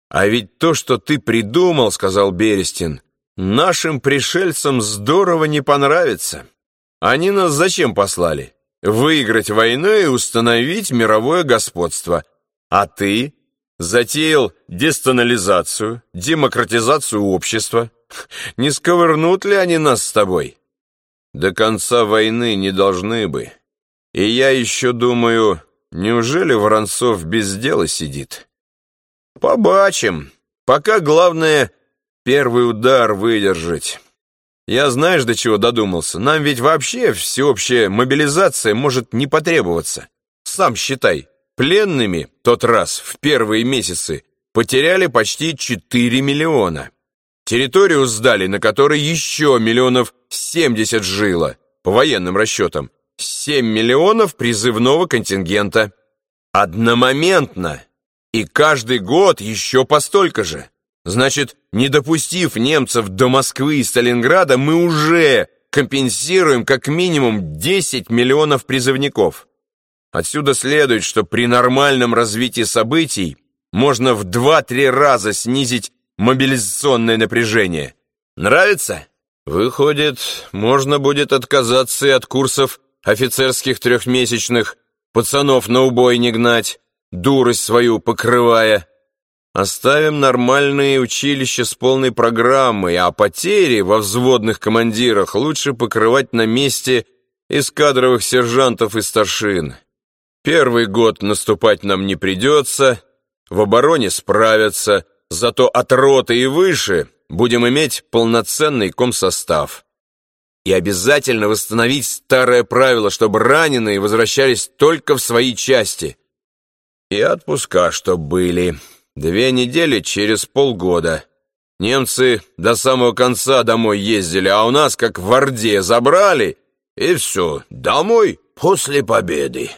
«А ведь то, что ты придумал, — сказал Берестин, — нашим пришельцам здорово не понравится. Они нас зачем послали? Выиграть войну и установить мировое господство. А ты затеял дестонализацию, демократизацию общества. Не сковырнут ли они нас с тобой? До конца войны не должны бы. И я еще думаю, неужели Воронцов без дела сидит? Побачим. Пока главное первый удар выдержать. Я знаешь, до чего додумался? Нам ведь вообще всеобщая мобилизация может не потребоваться. Сам считай, пленными тот раз в первые месяцы потеряли почти 4 миллиона. Территорию сдали, на которой еще 70 жило, по военным расчетам. 7 миллионов призывного контингента. Одномоментно. И каждый год еще по столько же. Значит, не допустив немцев до Москвы и Сталинграда, мы уже компенсируем как минимум 10 миллионов призывников. Отсюда следует, что при нормальном развитии событий можно в 2-3 раза снизить мобилизационное напряжение. Нравится? Выходит, можно будет отказаться и от курсов офицерских 3-месячных, пацанов на убой не гнать, дурость свою покрывая. Оставим нормальные училища с полной программой, а потери во взводных командирах лучше покрывать на месте из кадровых сержантов и старшин. Первый год наступать нам не придется, в обороне справятся, зато от роты и выше будем иметь полноценный комсостав. И обязательно восстановить старое правило, чтобы раненые возвращались только в свои части. И отпуска, чтоб были. 2 недели через полгода. Немцы до самого конца домой ездили, а у нас, как в Орде, забрали, и все, домой после победы.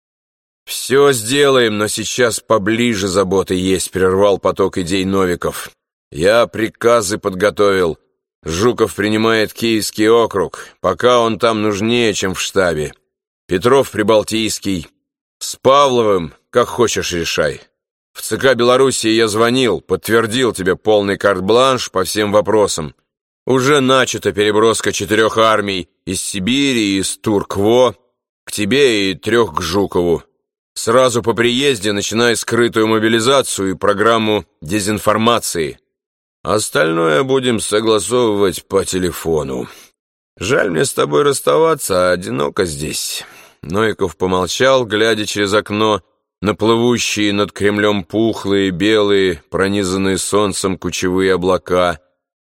«Все сделаем, но сейчас поближе заботы есть», — прервал поток идей Новиков. «Я приказы подготовил. Жуков принимает Киевский округ, пока он там нужнее, чем в штабе. Петров Прибалтийский. С Павловым, как хочешь, решай. В ЦК Белоруссии я звонил, подтвердил тебе полный карт-бланш по всем вопросам. Уже начата переброска 4 армий из Сибири и из Туркво к тебе и 3 к Жукову. Сразу по приезде начинай скрытую мобилизацию и программу дезинформации. Остальное будем согласовывать по телефону. Жаль мне с тобой расставаться, а одиноко здесь». Новиков помолчал, глядя через окно на плывущие над Кремлем пухлые, белые, пронизанные солнцем кучевые облака.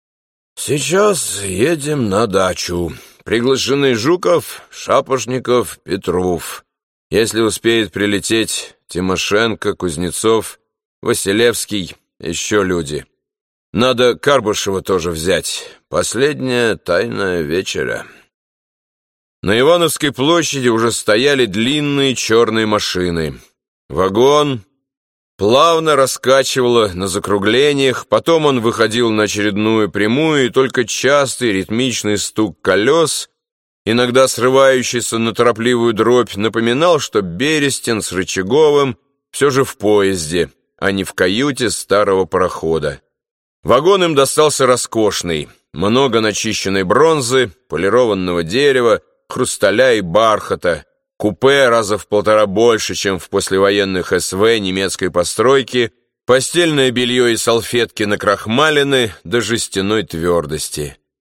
«Сейчас едем на дачу. Приглашены Жуков, Шапошников, Петров. Если успеет прилететь Тимошенко, Кузнецов, Василевский, еще люди. Надо Карбышева тоже взять. Последняя тайная вечеря». На Ивановской площади уже стояли длинные черные машины. Вагон плавно раскачивало на закруглениях, потом он выходил на очередную прямую, и только частый ритмичный стук колес, иногда срывающийся на торопливую дробь, напоминал, что Берестин с Рычаговым все же в поезде, а не в каюте старого парохода. Вагон им достался роскошный, много начищенной бронзы, полированного дерева, хрусталя и бархата, купе раза в 1,5 больше, чем в послевоенных СВ немецкой постройки, постельное белье и салфетки накрахмалены до жестяной твердости.